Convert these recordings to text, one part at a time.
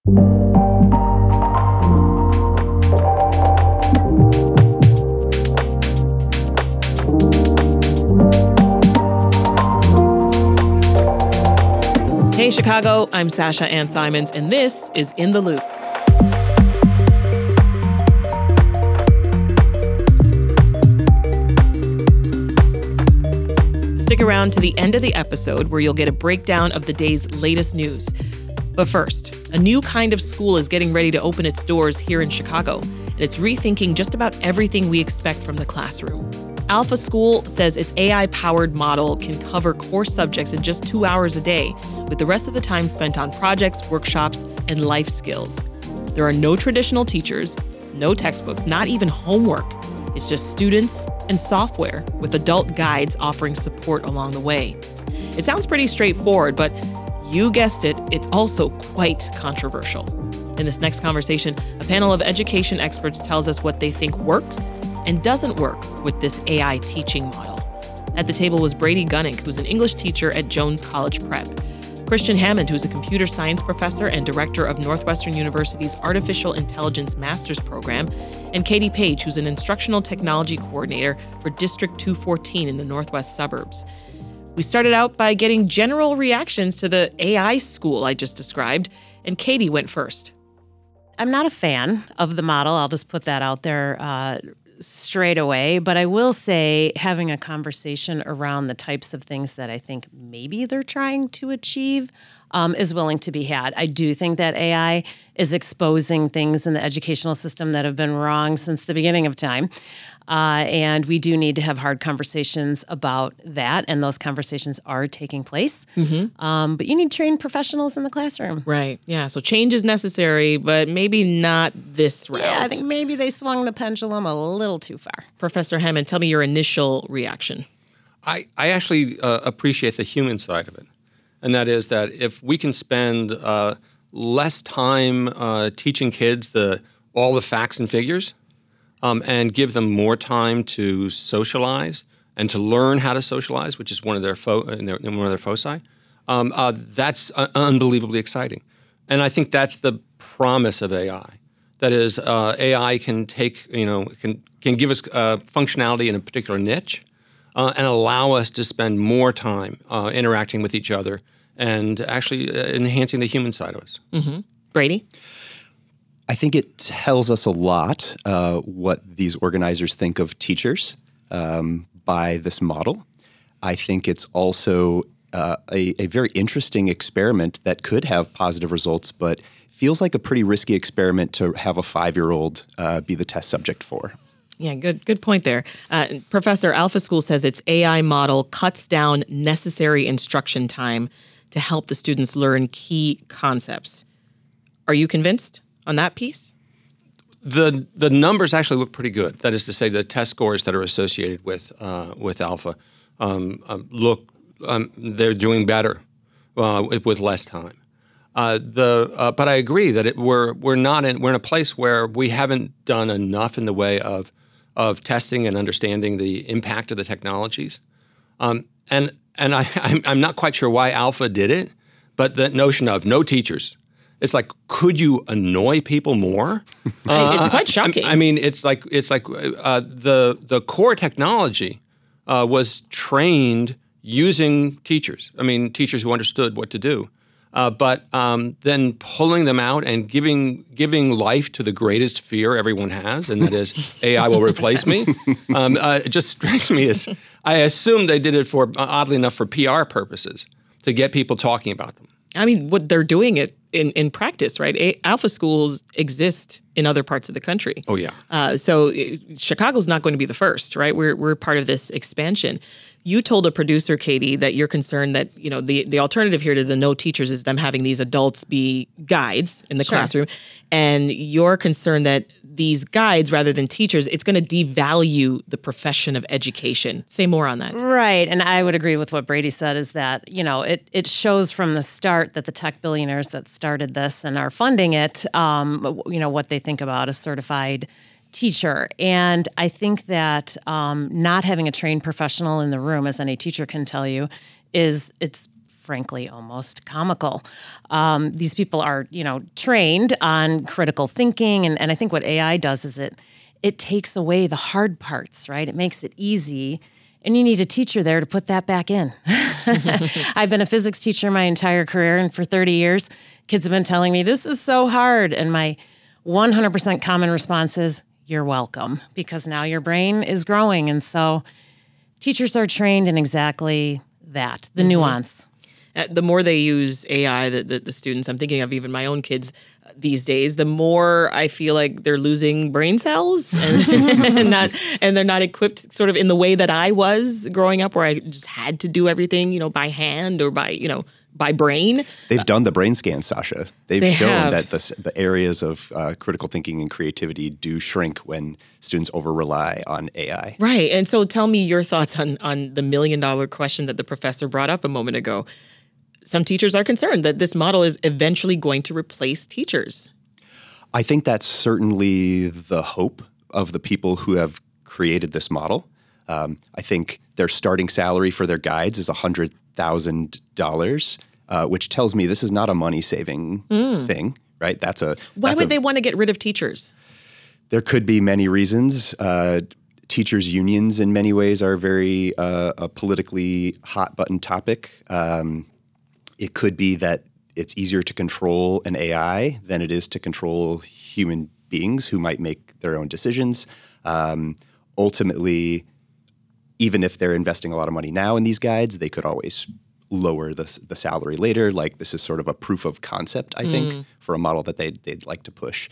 Hey, Chicago, I'm Sasha Ann Simons, and this is In the Loop. Stick around to the end of the episode where you'll get a breakdown of the day's latest news. But first, a new kind of school is getting ready to open its doors here in Chicago, and it's rethinking just about everything we expect from the classroom. Alpha School says its AI-powered model can cover core subjects in just 2 hours a day, with the rest of the time spent on projects, workshops, and life skills. There are no traditional teachers, no textbooks, not even homework. It's just students and software, with adult guides offering support along the way. It sounds pretty straightforward, but you guessed it, it's also quite controversial. In this next conversation, a panel of education experts tells us what they think works and doesn't work with this AI teaching model. At the table was Brady Gunning, who's an English teacher at Jones College Prep, Christian Hammond, who's a computer science professor and director of Northwestern University's Artificial Intelligence Master's Program, and Katie Page, who's an instructional technology coordinator for District 214 in the Northwest suburbs. We started out by getting general reactions to the AI school I just described, and Katie went first. I'm not a fan of the model. I'll just put that out there straight away. But I will say having a conversation around the types of things that I think maybe they're trying to achieve is willing to be had. I do think that AI is exposing things in the educational system that have been wrong since the beginning of time. And we do need to have hard conversations about that. And those conversations are taking place. Mm-hmm. But you need trained professionals in the classroom. Right. Yeah. So change is necessary, but maybe not this route. Yeah, I think maybe they swung the pendulum a little too far. Professor Hammond, tell me your initial reaction. I actually appreciate the human side of it. And that is that if we can spend less time teaching kids all the facts and figures, and give them more time to socialize and to learn how to socialize, which is one of their foci. That's unbelievably exciting, and I think that's the promise of AI. That is, AI can take can give us functionality in a particular niche, and allow us to spend more time interacting with each other and actually enhancing the human side of us. Mm-hmm. Brady? I think it tells us a lot what these organizers think of teachers by this model. I think it's also a very interesting experiment that could have positive results, but feels like a pretty risky experiment to have a 5-year-old be the test subject for. Yeah, good point there. Professor, Alpha School says its AI model cuts down necessary instruction time to help the students learn key concepts. Are you convinced on that piece? The numbers actually look pretty good. That is to say, the test scores that are associated with Alpha they're doing better with less time. But I agree that we're in a place where we haven't done enough in the way of testing and understanding the impact of the technologies. And I'm not quite sure why Alpha did it, but the notion of no teachers. It's like, could you annoy people more? It's quite shocking. I mean, it's like the core technology was trained using teachers. I mean, teachers who understood what to do. But then pulling them out and giving life to the greatest fear everyone has, and that is AI will replace me, it just strikes me as, I assume they did it for, oddly enough, for PR purposes, to get people talking about them. I mean, what they're doing it in practice, right? Alpha schools exist in other parts of the country. Oh, yeah. So Chicago's not going to be the first, right? We're part of this expansion. You told a producer, Katie, that you're concerned that, the alternative here to the no teachers is them having these adults be guides in the classroom. And you're concerned that these guides, rather than teachers, it's going to devalue the profession of education. Say more on that. Right. And I would agree with what Brady said, is that, it shows from the start that the tech billionaires that started this and are funding it, what they think about a certified teacher. And I think that not having a trained professional in the room, as any teacher can tell you, it's frankly almost comical. These people are, trained on critical thinking, and I think what AI does is it takes away the hard parts, right? It makes it easy, and you need a teacher there to put that back in. I've been a physics teacher my entire career, and for 30 years, kids have been telling me, this is so hard, and my 100% common response is, you're welcome, because now your brain is growing. And so teachers are trained in exactly that, the nuance. The more they use AI, the students, I'm thinking of even my own kids these days, the more I feel like they're losing brain cells and they're not equipped sort of in the way that I was growing up, where I just had to do everything, by hand or by brain. They've done the brain scans, Sasha. They've shown that the areas of critical thinking and creativity do shrink when students over-rely on AI. Right. And so tell me your thoughts on the $1 million question that the professor brought up a moment ago. Some teachers are concerned that this model is eventually going to replace teachers. I think that's certainly the hope of the people who have created this model. I think their starting salary for their guides is $100,000, which tells me this is not a money-saving thing, right? Why would they want to get rid of teachers? There could be many reasons. Teachers' unions, in many ways, are very a politically hot-button topic. It could be that it's easier to control an AI than it is to control human beings who might make their own decisions. Ultimately, even if they're investing a lot of money now in these guides, they could always lower the salary later. Like, this is sort of a proof of concept, I think, for a model that they'd like to push.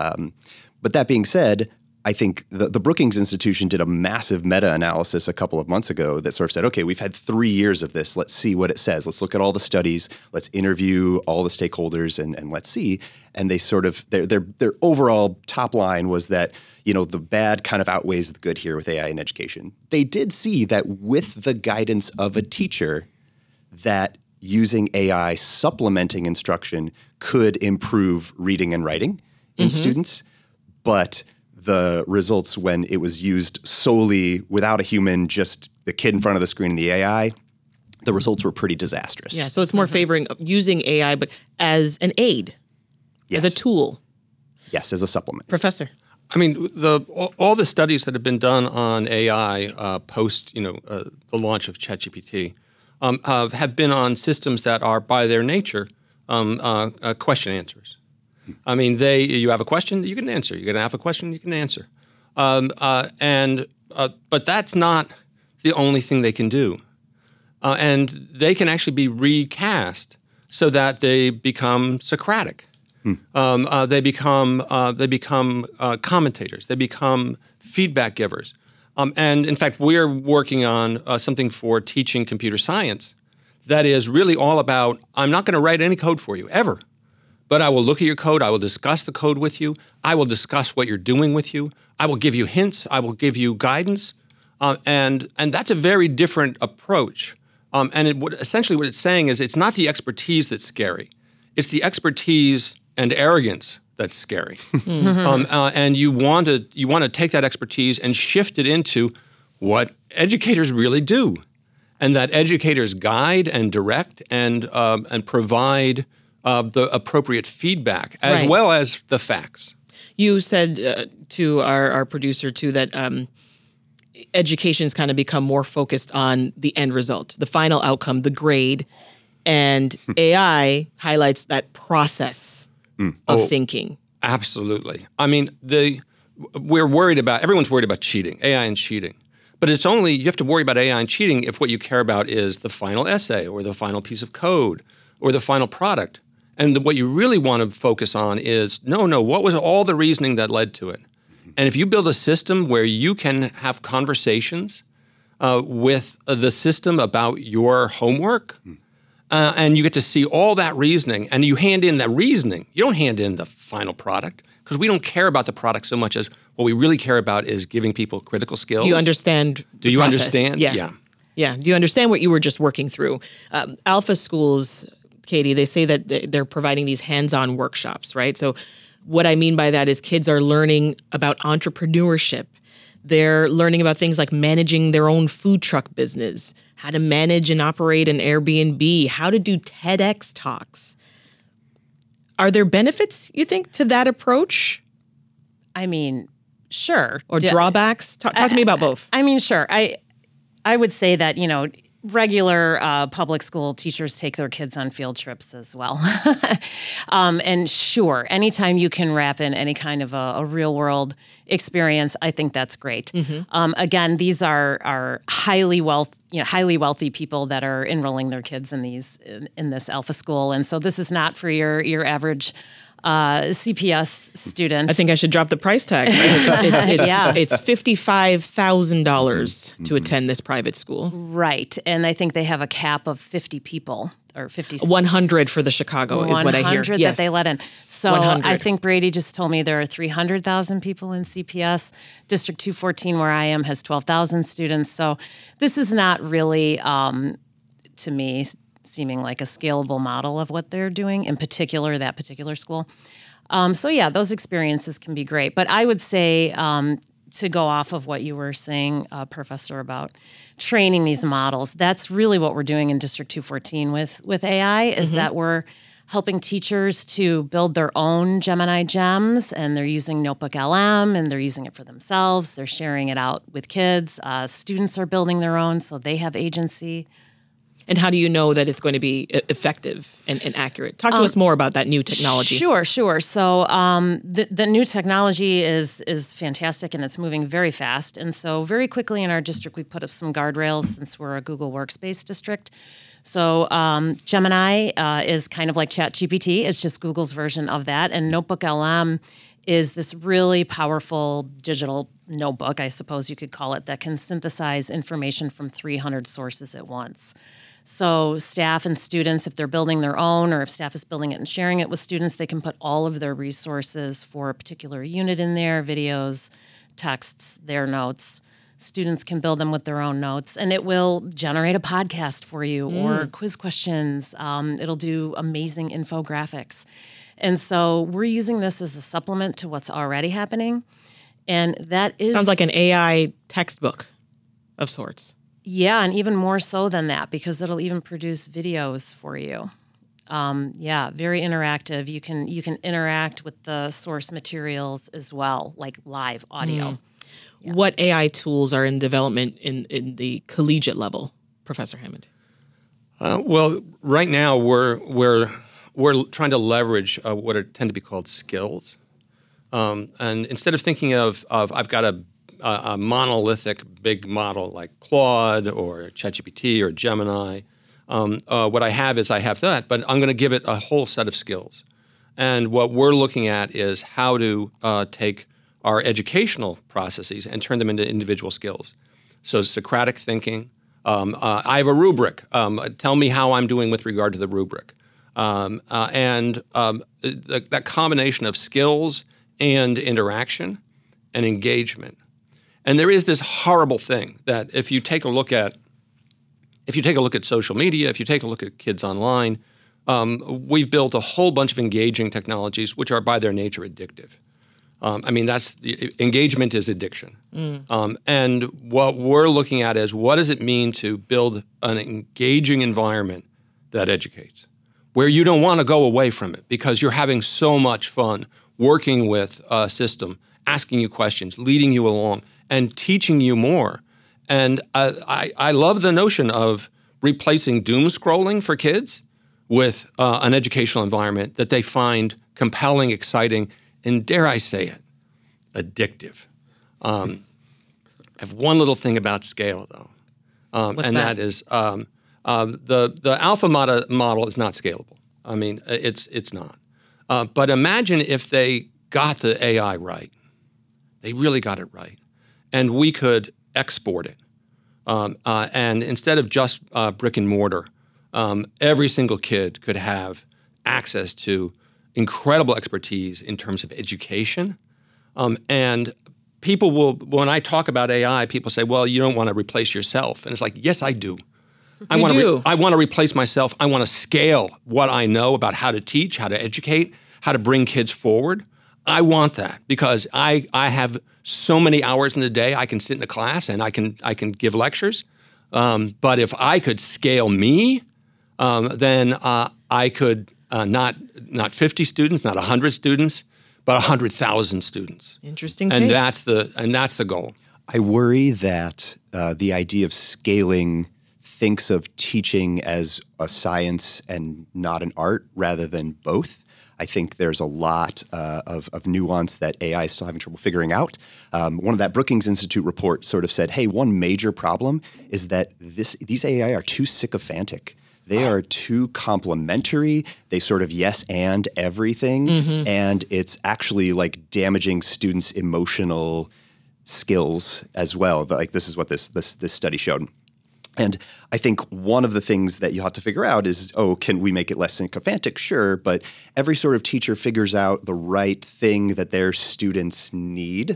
But that being said, I think the Brookings Institution did a massive meta-analysis a couple of months ago that sort of said, okay, we've had 3 years of this. Let's see what it says. Let's look at all the studies. Let's interview all the stakeholders and let's see. And they sort of their overall top line was that, the bad kind of outweighs the good here with AI in education. They did see that with the guidance of a teacher, that using AI supplementing instruction could improve reading and writing in students, but the results when it was used solely without a human, just the kid in front of the screen and the AI, the results were pretty disastrous. Yeah, so it's more favoring using AI, but as an aid, as a tool. Yes, as a supplement. Professor. I mean, all the studies that have been done on AI post, the launch of ChatGPT have been on systems that are, by their nature, question answers. I mean, you have a question, you can answer. You're going to have a question, you can answer. But that's not the only thing they can do. And they can actually be recast so that they become Socratic. They become commentators. They become feedback givers. And in fact, we're working on something for teaching computer science that is really all about, I'm not going to write any code for you, ever. But I will look at your code. I will discuss the code with you. I will discuss what you're doing with you. I will give you hints. I will give you guidance. And that's a very different approach. And essentially what it's saying is it's not the expertise that's scary. It's the expertise and arrogance that's scary. And you want to take that expertise and shift it into what educators really do. And that educators guide and direct and provide the appropriate feedback as well as the facts. You said to our producer, too, that education's kind of become more focused on the end result, the final outcome, the grade, and AI highlights that process of thinking. Absolutely. I mean, everyone's worried about cheating, AI and cheating. But you have to worry about AI and cheating if what you care about is the final essay or the final piece of code or the final product. And what you really want to focus on is, what was all the reasoning that led to it? And if you build a system where you can have conversations with the system about your homework, and you get to see all that reasoning, and you hand in that reasoning, you don't hand in the final product, because we don't care about the product so much as what we really care about is giving people critical skills. Do you understand? Do you understand? Yes. Yeah. Do you understand what you were just working through? Alpha schools, Katie, they say that they're providing these hands-on workshops, right? So what I mean by that is kids are learning about entrepreneurship. They're learning about things like managing their own food truck business, how to manage and operate an Airbnb, how to do TEDx talks. Are there benefits, you think, to that approach? I mean, sure. Or drawbacks? Talk to me about both. I mean, sure. I would say that, regular public school teachers take their kids on field trips as well. And sure, anytime you can wrap in any kind of a real world experience, I think that's great. Again, these are highly wealthy people that are enrolling their kids in this Alpha school, and so this is not for your average CPS student. I think I should drop the price tag. Right? It's $55,000 to attend this private school. Right, and I think they have a cap of 50 people or 50. 100 for the Chicago is what I hear. 100 that they let in. So 100. I think Brady just told me there are 300,000 people in CPS. District 214, where I am, has 12,000 students. So this is not really, to me, seeming like a scalable model of what they're doing, in particular, that particular school. Those experiences can be great. But I would say, to go off of what you were saying, Professor, about training these models, that's really what we're doing in District 214 with AI, is that we're helping teachers to build their own Gemini gems, and they're using Notebook LM, and they're using it for themselves. They're sharing it out with kids. Students are building their own, so they have agency. And how do you know that it's going to be effective and accurate? Talk to us more about that new technology. Sure. So the new technology is fantastic, and it's moving very fast. And so very quickly in our district, we put up some guardrails since we're a Google Workspace district. So Gemini is kind of like ChatGPT. It's just Google's version of that. And Notebook LM is this really powerful digital notebook, I suppose you could call it, that can synthesize information from 300 sources at once. So staff and students, if they're building their own, or if staff is building it and sharing it with students, they can put all of their resources for a particular unit in there, videos, texts, their notes. Students can build them with their own notes, and it will generate a podcast for you or quiz questions. It'll do amazing infographics. And so we're using this as a supplement to what's already happening. And that is... Sounds like an AI textbook of sorts. Yeah, and even more so than that, because it'll even produce videos for you. Very interactive. You can interact with the source materials as well, like live audio. Yeah. What AI tools are in development in the collegiate level, Professor Hammond? Well, right now we're trying to leverage what tend to be called skills, and instead of thinking of I've got a monolithic big model like Claude or ChatGPT or Gemini, what I have that, but I'm going to give it a whole set of skills. And what we're looking at is how to take our educational processes and turn them into individual skills. So Socratic thinking. I have a rubric. Tell me how I'm doing with regard to the rubric. That combination of skills and interaction and engagement. And there is this horrible thing that if you take a look at social media, if you take a look at kids online, we've built a whole bunch of engaging technologies which are by their nature addictive. Engagement is addiction. And what we're looking at is what does it mean to build an engaging environment that educates, where you don't want to go away from it because you're having so much fun working with a system, asking you questions, leading you along, and teaching you more. And I love the notion of replacing doom scrolling for kids with an educational environment that they find compelling, exciting, and dare I say it, addictive. I have one little thing about scale, though, that is the alpha model is not scalable. I mean, it's not. But imagine if they got the AI right. They really got it right. And we could export it. And instead of just brick and mortar, every single kid could have access to incredible expertise in terms of education. And people will, when I talk about AI, people say, well, you don't want to replace yourself. And it's like, yes, I do. I want to replace myself. I want to scale what I know about how to teach, how to educate, how to bring kids forward. I want that because I have so many hours in the day. I can sit in a class and I can give lectures. But if I could scale me, then I could not 50 students, not 100 students, but 100,000 students. Interesting. And that's the goal. I worry that the idea of scaling thinks of teaching as a science and not an art rather than both. I think there's a lot of nuance that AI is still having trouble figuring out. One of that Brookings Institute report sort of said, hey, one major problem is that these AI are too sycophantic. They are too complimentary. They sort of yes and everything. And it's actually like damaging students' emotional skills as well. Like this is what this study showed. And I think one of the things that you have to figure out is, can we make it less sycophantic? Sure, but every sort of teacher figures out the right thing that their students need.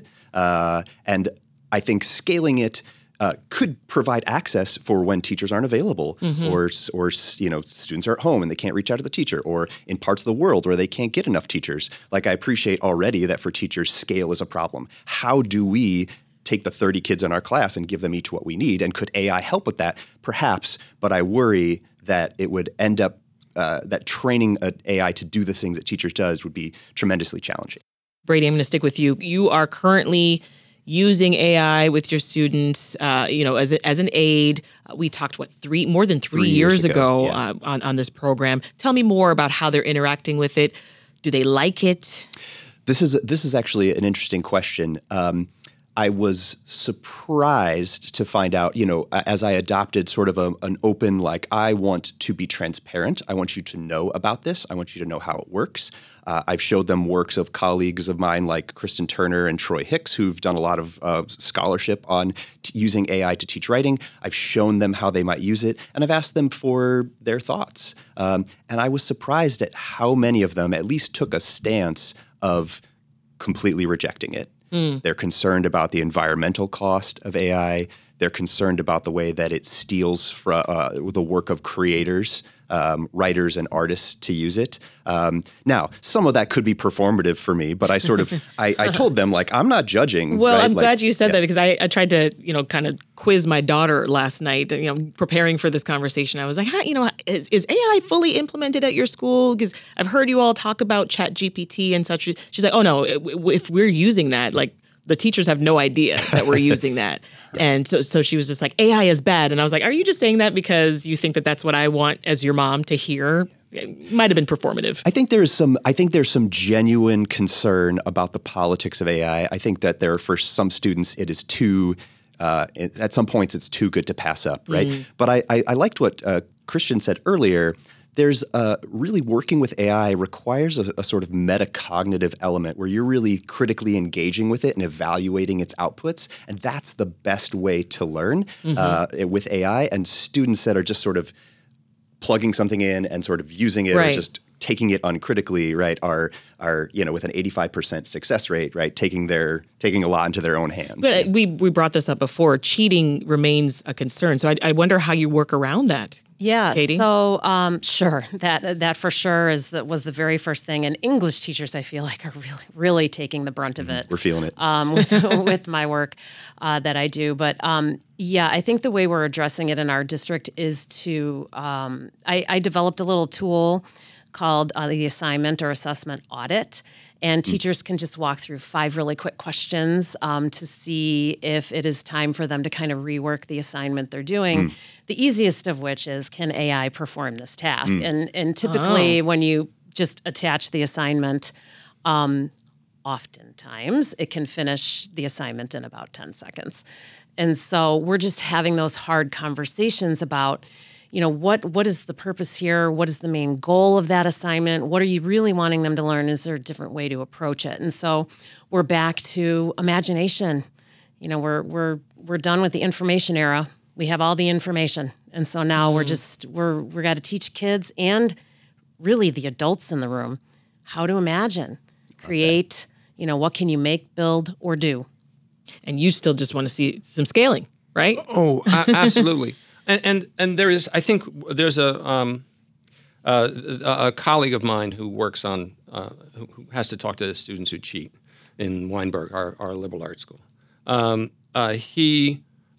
And I think scaling it could provide access for when teachers aren't available or students are at home and they can't reach out to the teacher, or in parts of the world where they can't get enough teachers. Like I appreciate already that for teachers, scale is a problem. How do we take the 30 kids in our class and give them each what we need? And could AI help with that? Perhaps, but I worry that it would end up that training an AI to do the things that teachers does would be tremendously challenging. Brady, I'm going to stick with you. You are currently using AI with your students, as an aid. We talked more than three years ago on this program. Tell me more about how they're interacting with it. Do they like it? This is actually an interesting question. I was surprised to find out, as I adopted sort of an open, like, I want to be transparent. I want you to know about this. I want you to know how it works. I've showed them works of colleagues of mine like Kristen Turner and Troy Hicks, who've done a lot of scholarship on using AI to teach writing. I've shown them how they might use it, and I've asked them for their thoughts. And I was surprised at how many of them at least took a stance of completely rejecting it. They're concerned about the environmental cost of AI. They're concerned about the way that it steals the work of creators, writers and artists to use it. Now, some of that could be performative for me, but I sort of I told them, like, I'm not judging. Well, right? I'm glad you said that, because I tried to kind of quiz my daughter last night. Preparing for this conversation, I was like, is AI fully implemented at your school? Because I've heard you all talk about ChatGPT and such. She's like, oh no, if we're using that, like, the teachers have no idea that we're using that. And so she was just like, AI is bad. And I was like, are you just saying that because you think that that's what I want as your mom to hear? It might have been performative. I think there's some genuine concern about the politics of AI. I think that for some students, it is too, at some points, it's too good to pass up, right? But I liked what Christian said earlier. There's really working with AI requires a sort of metacognitive element where you're really critically engaging with it and evaluating its outputs. And that's the best way to learn with AI. And students that are just sort of plugging something in and sort of using it or just taking it uncritically, right, are with an 85% success rate, right, taking a lot into their own hands. But we brought this up before. Cheating remains a concern. So I wonder how you work around that. Yeah, Katie? so sure, that for sure was the very first thing. And English teachers, I feel like, are really taking the brunt of it. We're feeling it with my work that I do. But I think the way we're addressing it in our district is to I developed a little tool called the assignment or assessment audit. And teachers can just walk through 5 really quick questions to see if it is time for them to kind of rework the assignment they're doing. The easiest of which is, can AI perform this task? And typically when you just attach the assignment, oftentimes it can finish the assignment in about 10 seconds. And so we're just having those hard conversations about, what is the purpose here? What is the main goal of that assignment? What are you really wanting them to learn? Is there a different way to approach it? And so we're back to imagination. We're done with the information era. We have all the information. And so now we're got to teach kids and really the adults in the room how to imagine, create, what can you make, build, or do? And you still just want to see some scaling, right? Oh, absolutely. And there's a colleague of mine who works on who has to talk to the students who cheat in Weinberg, our liberal arts school. He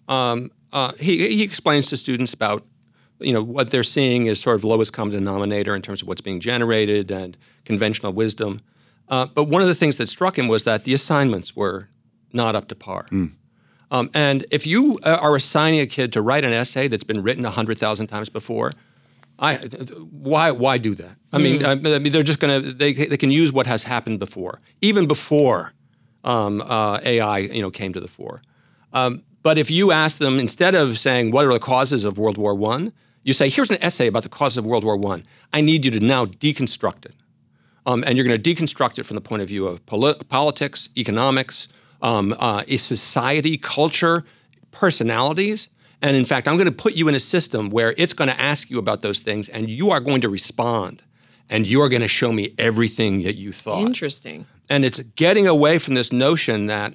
explains to students about what they're seeing is sort of lowest common denominator in terms of what's being generated and conventional wisdom. But one of the things that struck him was that the assignments were not up to par. And if you are assigning a kid to write an essay that's been written 100,000 times before, why do that? I mean, they're just going to they can use what has happened before, even before AI came to the fore. But if you ask them, instead of saying what are the causes of World War I, you say, here's an essay about the causes of World War I. I need you to now deconstruct it. And you're going to deconstruct it from the point of view of politics, economics, society, culture, personalities. And in fact, I'm going to put you in a system where it's going to ask you about those things, and you are going to respond. And you're going to show me everything that you thought. Interesting. And it's getting away from this notion that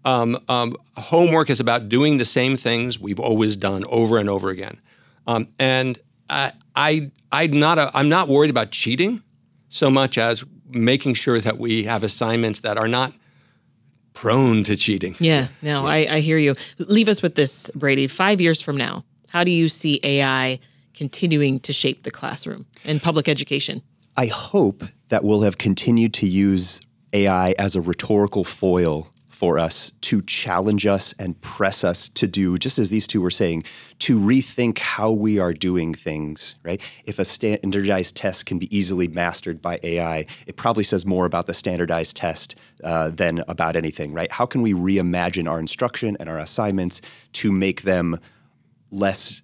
homework is about doing the same things we've always done over and over again. And I'm not worried about cheating so much as making sure that we have assignments that are not prone to cheating. Yeah, no, I hear you. Leave us with this, Brady. 5 years from now, how do you see AI continuing to shape the classroom and public education? I hope that we'll have continued to use AI as a rhetorical foil for us to challenge us and press us to do, just as these two were saying, to rethink how we are doing things, right? If a standardized test can be easily mastered by AI, it probably says more about the standardized test than about anything, right? How can we reimagine our instruction and our assignments to make them less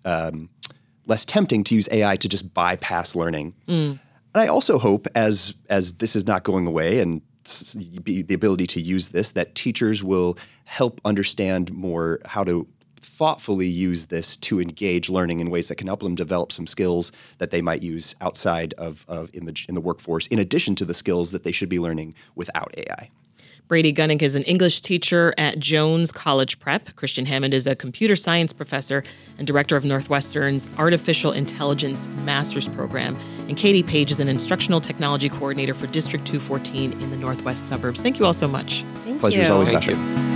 tempting to use AI to just bypass learning? And I also hope, as this is not going away and the ability to use this, that teachers will help understand more how to thoughtfully use this to engage learning in ways that can help them develop some skills that they might use outside of in the workforce, in addition to the skills that they should be learning without AI. Brady Gunning is an English teacher at Jones College Prep. Christian Hammond is a computer science professor and director of Northwestern's Artificial Intelligence Master's Program. And Katie Page is an instructional technology coordinator for District 214 in the Northwest suburbs. Thank you all so much. Thank Pleasure you. as always, Thank Sasha. you.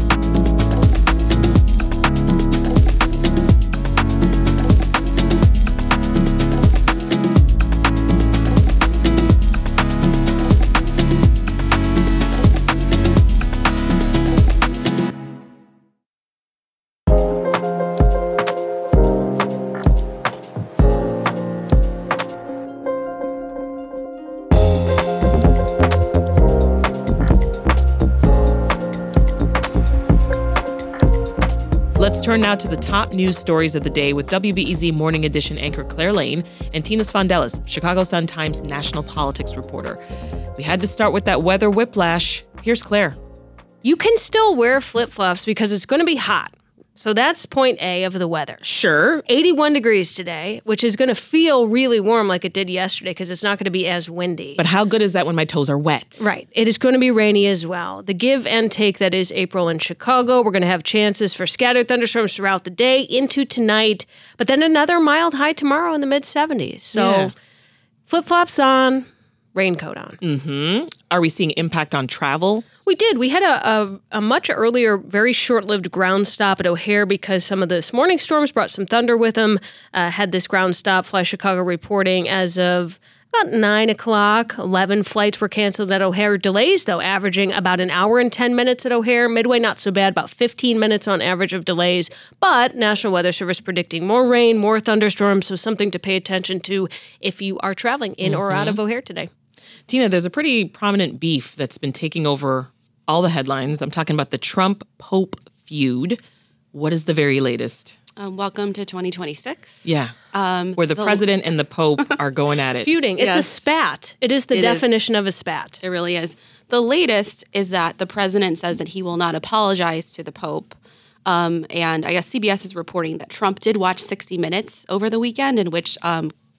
Let's turn now to the top news stories of the day with WBEZ Morning Edition anchor Claire Lane and Tina Sfondelis, Chicago Sun-Times national politics reporter. We had to start with that weather whiplash. Here's Claire. You can still wear flip-flops because it's going to be hot. So that's point A of the weather. Sure, 81 degrees today, which is going to feel really warm like it did yesterday because it's not going to be as windy. But how good is that when my toes are wet? Right. It is going to be rainy as well. The give and take that is April in Chicago. We're going to have chances for scattered thunderstorms throughout the day into tonight, but then another mild high tomorrow in the mid-70s. So flip-flops on, raincoat on. Mm-hmm. Are we seeing impact on travel? We did. We had a much earlier, very short-lived ground stop at O'Hare because some of this morning storms brought some thunder with them. Had this ground stop, Fly Chicago reporting as of about 9 o'clock. 11 flights were canceled at O'Hare. Delays, though, averaging about an hour and 10 minutes at O'Hare. Midway, not so bad, about 15 minutes on average of delays. But National Weather Service predicting more rain, more thunderstorms, so something to pay attention to if you are traveling in or out of O'Hare today. Tina, there's a pretty prominent beef that's been taking over all the headlines. I'm talking about the Trump-Pope feud. What is the very latest? Welcome to 2026. Yeah, where the president and the Pope are going at it. Feuding. It's a Yes. spat. It is the definition of a spat. It really is. The latest is that the president says that he will not apologize to the Pope. And I guess CBS is reporting that Trump did watch 60 Minutes over the weekend, in which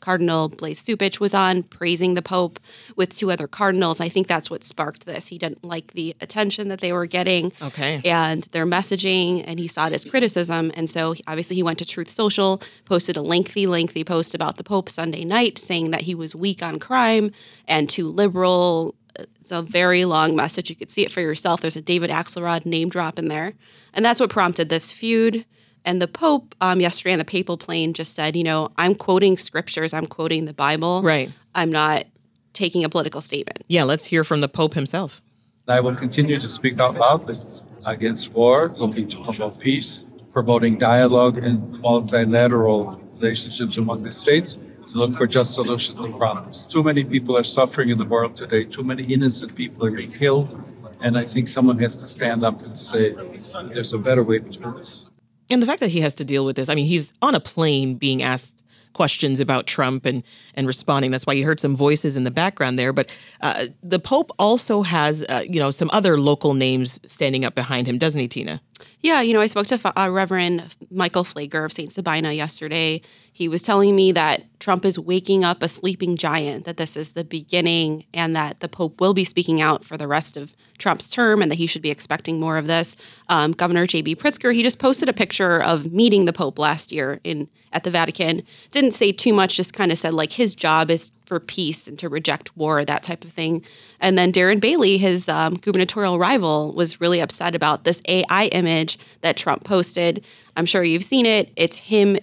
Cardinal Blaise Cupich was on praising the Pope with 2 other cardinals. I think that's what sparked this. He didn't like the attention that they were getting and their messaging, and he saw it as criticism. And so obviously he went to Truth Social, posted a lengthy post about the Pope Sunday night saying that he was weak on crime and too liberal. It's a very long message. You could see it for yourself. There's a David Axelrod name drop in there. And that's what prompted this feud. And the Pope yesterday on the papal plane just said, I'm quoting scriptures. I'm quoting the Bible. Right. I'm not taking a political statement. Yeah, let's hear from the Pope himself. I will continue to speak out loudly against war, looking to promote peace, promoting dialogue and multilateral relationships among the states, to look for just solutions to problems. Too many people are suffering in the world today. Too many innocent people are being killed. And I think someone has to stand up and say, there's a better way to do this. And the fact that he has to deal with this, I mean, he's on a plane being asked questions about Trump and responding. That's why you heard some voices in the background there. But the Pope also has, some other local names standing up behind him, doesn't he, Tina? Yeah, I spoke to Reverend Michael Flager of St. Sabina yesterday. He was telling me that Trump is waking up a sleeping giant, that this is the beginning, and that the Pope will be speaking out for the rest of Trump's term, and that he should be expecting more of this. Governor J.B. Pritzker, he just posted a picture of meeting the Pope last year at the Vatican. Didn't say too much, just kind of said his job is for peace and to reject war, that type of thing. And then Darren Bailey, his gubernatorial rival, was really upset about this AI image that Trump posted. I'm sure you've seen it. It's him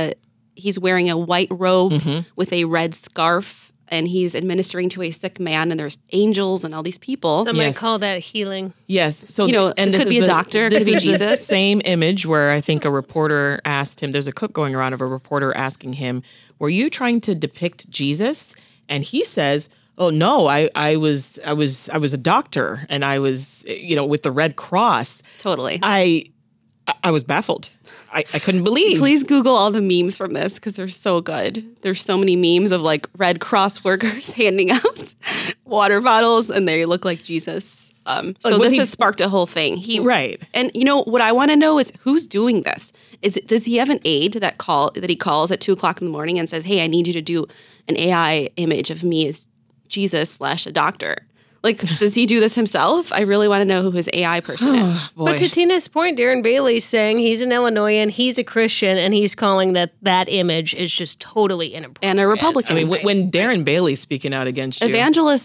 he's wearing a white robe with a red scarf, and he's administering to a sick man, and there's angels and all these people. Some might call that healing. Yes. So, and it could be a doctor, it could be Jesus. The same image where I think a reporter asked him, there's a clip going around of a reporter asking him, were you trying to depict Jesus? And he says, oh, no, I was a doctor, and I was, with the Red Cross. Totally. I was baffled. I couldn't believe. Please Google all the memes from this because they're so good. There's so many memes of Red Cross workers handing out water bottles and they look like Jesus. So this has sparked a whole thing. Right. And what I want to know is who's doing this? Does he have an aide that he calls at 2:00 in the morning and says, hey, I need you to do an AI image of me as Jesus / a doctor? Does he do this himself? I really want to know who his AI person is. But to Tina's point, Darren Bailey's saying he's an Illinoisan, he's a Christian, and he's calling that image is just totally inappropriate. And a Republican. I mean, when Darren Bailey's speaking out against you.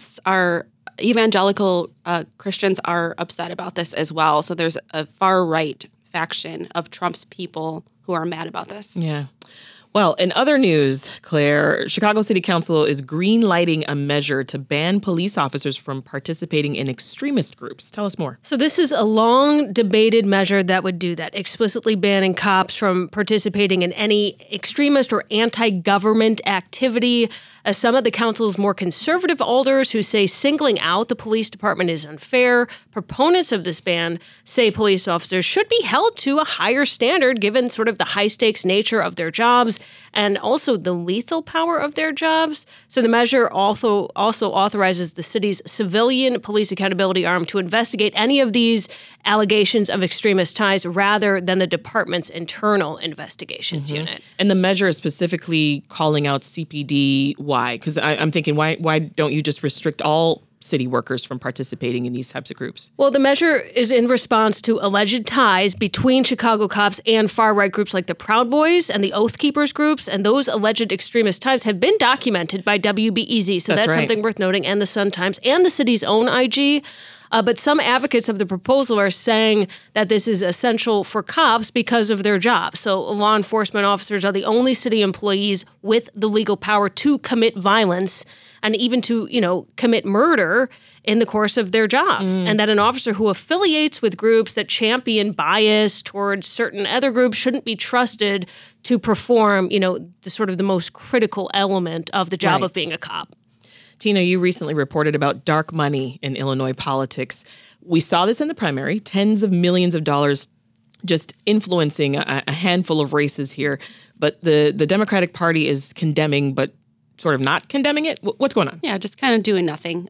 Evangelical Christians are upset about this as well. So there's a far-right faction of Trump's people who are mad about this. Yeah. Well, in other news, Claire, Chicago City Council is green-lighting a measure to ban police officers from participating in extremist groups. Tell us more. So this is a long-debated measure that would do that, explicitly banning cops from participating in any extremist or anti-government activity. Some of the council's more conservative alders who say singling out the police department is unfair. Proponents of this ban say police officers should be held to a higher standard given sort of the high-stakes nature of their jobs and also the lethal power of their jobs. So the measure also authorizes the city's civilian police accountability arm to investigate any of these allegations of extremist ties rather than the department's internal investigations unit. And the measure is specifically calling out CPD. Why? Because I'm thinking, why don't you just restrict all city workers from participating in these types of groups? Well, the measure is in response to alleged ties between Chicago cops and far-right groups like the Proud Boys and the Oath Keepers groups, and those alleged extremist ties have been documented by WBEZ, so that's right. something worth noting, and the Sun-Times, and the city's own IG. But some advocates of the proposal are saying that this is essential for cops because of their job. So law enforcement officers are the only city employees with the legal power to commit violence and even to, commit murder in the course of their jobs. And that an officer who affiliates with groups that champion bias towards certain other groups shouldn't be trusted to perform, the most critical element of the job of being a cop. Tina, you recently reported about dark money in Illinois politics. We saw this in the primary, tens of millions of dollars just influencing a handful of races here. But the Democratic Party is condemning, but sort of not condemning it? What's going on? Yeah, just kind of doing nothing.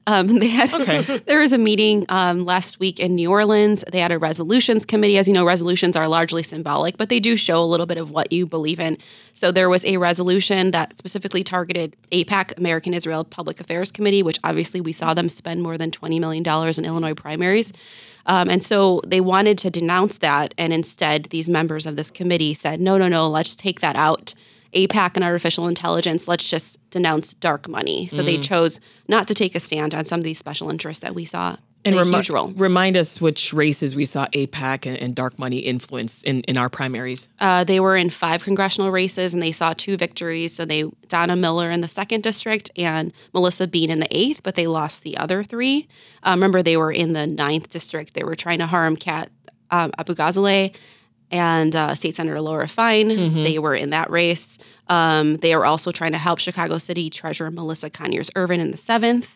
There was a meeting last week in New Orleans. They had a resolutions committee. As you know, resolutions are largely symbolic, but they do show a little bit of what you believe in. So there was a resolution that specifically targeted AIPAC, American Israel Public Affairs Committee, which obviously we saw them spend more than $20 million in Illinois primaries. And so they wanted to denounce that. And instead, these members of this committee said, no, let's take that out. AIPAC and artificial intelligence, let's just denounce dark money. So they chose not to take a stand on some of these special interests that we saw and play a huge role. Remind us which races we saw AIPAC and dark money influence in our primaries. They were in 5 congressional races, and they saw 2 victories. So Donna Miller in the 2nd district and Melissa Bean in the 8th, but they lost the other 3. Remember, they were in the 9th district. They were trying to harm Kat Abu-Ghazaleh and State Senator Laura Fine. They were in that race. They are also trying to help Chicago City Treasurer Melissa Conyers-Ervin in the 7th.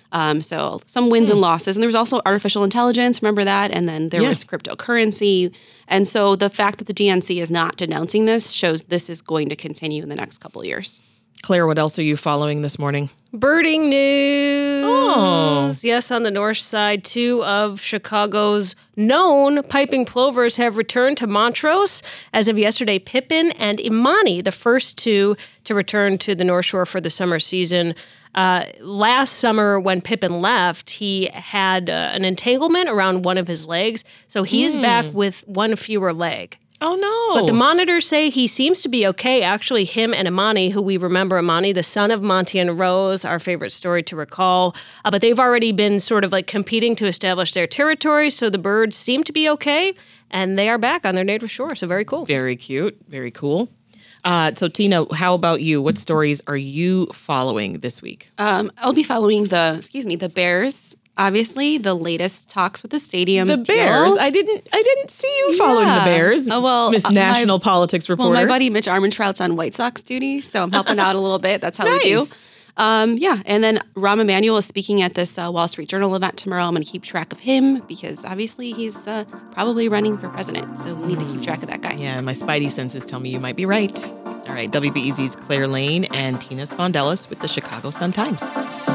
So some wins and losses. And there was also artificial intelligence, remember that? And then there was cryptocurrency. And so the fact that the DNC is not denouncing this shows this is going to continue in the next couple of years. Claire, what else are you following this morning? Birding news. Oh. Yes, on the north side, 2 of Chicago's known piping plovers have returned to Montrose. As of yesterday, Pippin and Imani, the first 2 to return to the North Shore for the summer season. Last summer, when Pippin left, he had an entanglement around one of his legs. So he is back with one fewer leg. Oh, no. But the monitors say he seems to be okay. Actually, him and Imani, who we remember, Imani, the son of Monty and Rose, our favorite story to recall. But they've already been sort of like competing to establish their territory. So the birds seem to be okay. And they are back on their native shore. So very cool. Very cute. Very cool. So, Tina, how about you? What stories are you following this week? I'll be following the Bears. Obviously, the latest talks with the stadium. The Bears? I didn't see you following the Bears. Oh, well, Miss National Politics Reporter. Well, my buddy Mitch Armentrout's on White Sox duty, so I'm helping out a little bit. That's how we do. And then Rahm Emanuel is speaking at this Wall Street Journal event tomorrow. I'm going to keep track of him because obviously he's probably running for president, so we need to keep track of that guy. Yeah, my spidey senses tell me you might be right. All right, WBEZ's Claire Lane and Tina Spondelis with the Chicago Sun-Times.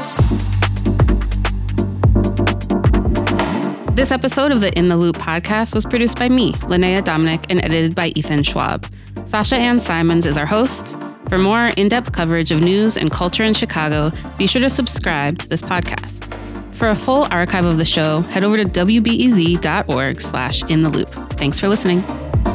This episode of the In the Loop podcast was produced by me, Linnea Dominic, and edited by Ethan Schwab. Sasha Ann Simons is our host. For more in-depth coverage of news and culture in Chicago, be sure to subscribe to this podcast. For a full archive of the show, head over to wbez.org/intheloop. Thanks for listening.